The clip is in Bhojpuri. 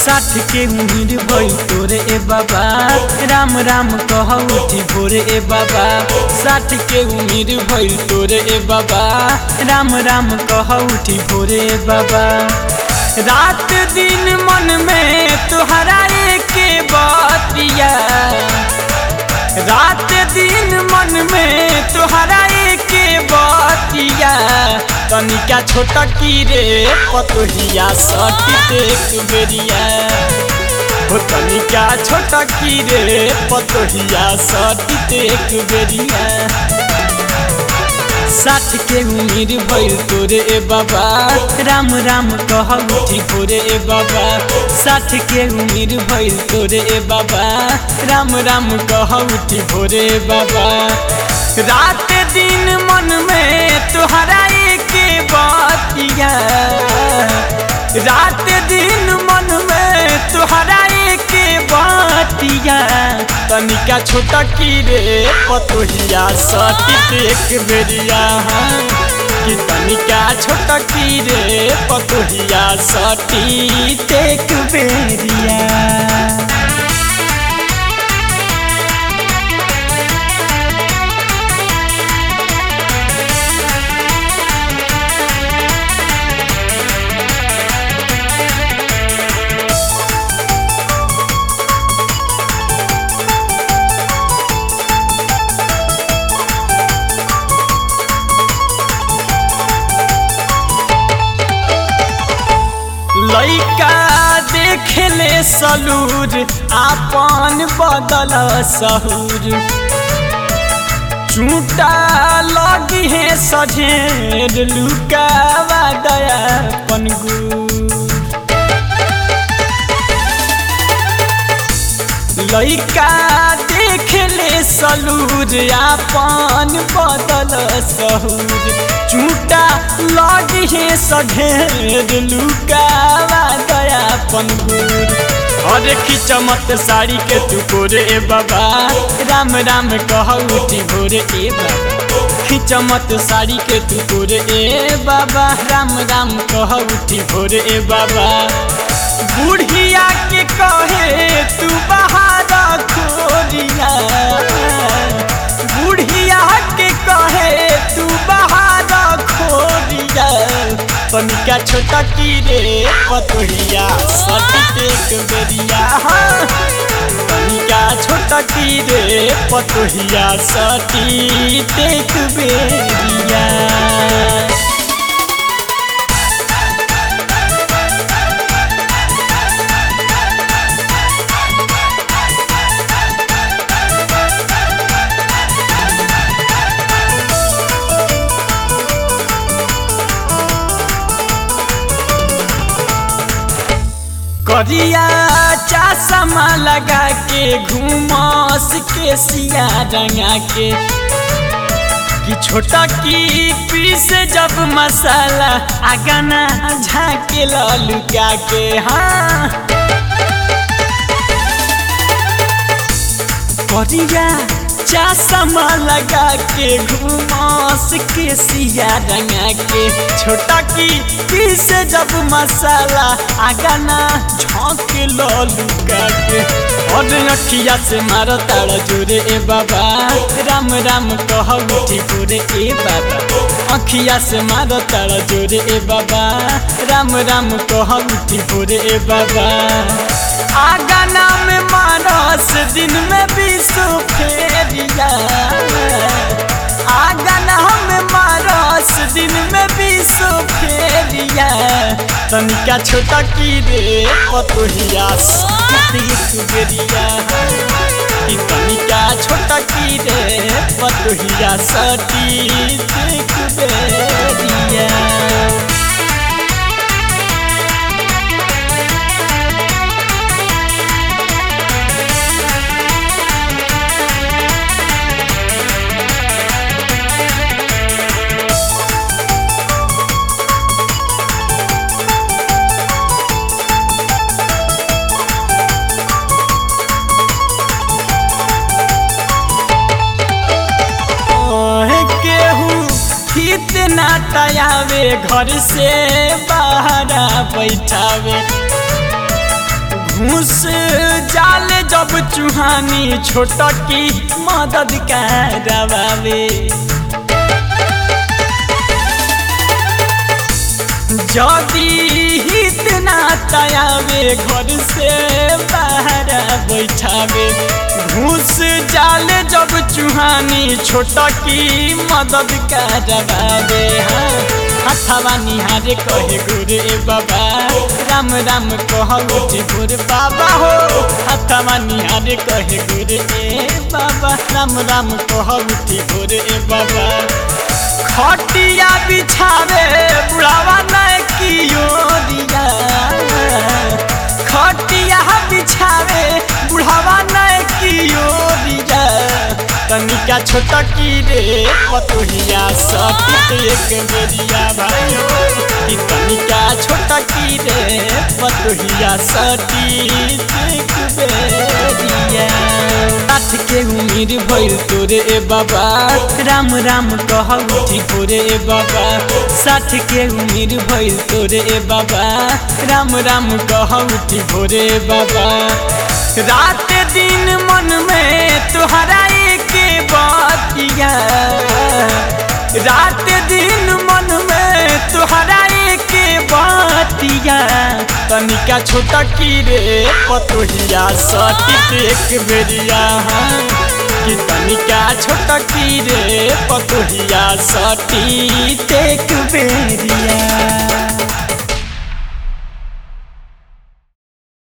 60 के उम्र भइल तोरे ए बाबा, राम राम कह उठी भोरे ए बाबा। 60 के उम्र भइल तोरे ए बाबा, राम राम कह उठी भोरे ए बाबा। रात दिन मन में तुहरा के बतिया, रात दिन मन में तुहरा के बतिया। तनिका छोटा की रे पतोहिया सटी देख बेरिया, हो तनिका छोटा की रे पतोहिया सटी देख बेरिया। 60 के उम्र भइल तोरे ए बाबा, राम राम कह उठी भोरे ए बाबा। 60 के उम्र भइल तोरे ए बाबा, राम राम कह उठी भोरे ए बाबा। रात दिन मन में तुहरा के बतिया, रात दिन मन में तुहरा के बतिया। तनिका छोटा की रे पतोहिया सटी देख बेरिया, कि तनिका छोटा की रे पतोहिया सटी देख बेरिया। लइका देखेले सलूर आपन बदल सहूर, चूटा लगी है सझेर लुकावा दया पनगू। लइका देखेले सलूर आपन बदल सहूर, चूटा लगी है सघेर लुकावा दया पनगूर। अरे खिचमत साड़ी के तू कोरे ए बाबा, राम राम कह उठी भोरे ए बाबा। खिचमत साड़ी के तू कोरे ए बाबा, राम राम कह उठी भोरे ए बाबा। बुढ़िया के कहे तू बाहर खोरिया, बुढ़िया के कहे तू बाहर खोरिया। तनिका छोटा की रे पतोहिया सटी देख बेरिया, तनिका छोटा की रे पतोहिया सटी देख बेरिया। करिया चश्मा लगा के घूमस के सिया रंगा के, कि छोटा की पीस जब मसाला आगना झाके लुका के। हाँ करिया चश्मा लगा के घूमस के सिया रंगा के, छोटा की पीस जब मसाला आगना झाके लुका के। और अखिया से मारो तारा जोरे ए बाबा, राम राम कह उठी भोरे ए बाबा। अखिया से मारो तारा जोरे ए बाबा, राम राम कह उठी भोरे ए बाबा। आगना में मानस दिन में बीसो फेरिया, आगना में मानस दिन में बीसो फेरिया। तनिका छोटा की रे पतोहिया सटी देख बेरिया, कि तनिका छोटा की रे पतोहिया सटी देख बेरिया। कितना तयावे घर से बाहर बैठावे, घूस जाले जब चूहानी छोटा की मदद करवावे जदी इतना तयावे घर से बाहर बैठावे घूस जाले जब चूहानी छोटा की मदद करवावे हथवा निहारे कहे गुरु बाबा राम राम कह उठी गुरु बाबा हो हथवा निहारे कहे गुरु बाबा राम राम कह उठी गुरु बाबा खटिया बिछावे बुढ़ावा नहीं कियो दिया खटिया बिछावे बुढ़ावा नहीं कियो दिया तनिका छोटा की रे पतोहिया सती एक बेरिया भाइयो कि तनिका छोटा की रे पतोहिया सती एक बेरिया साथ के उम्र भइल तोरे बाबा राम राम कह उठी भोरे बाबा साथ के उम्र भइल तोरे बाबा राम राम कह उठी भोरे बाबा रात दिन मन में तुहरा के बातिया रात दिन मन में तुहरा के बातिया तनिका छोटा की रे पतोहिया सती एक बेरिया कि तनिका छोटा की रे पतोहिया सती एक बेरिया।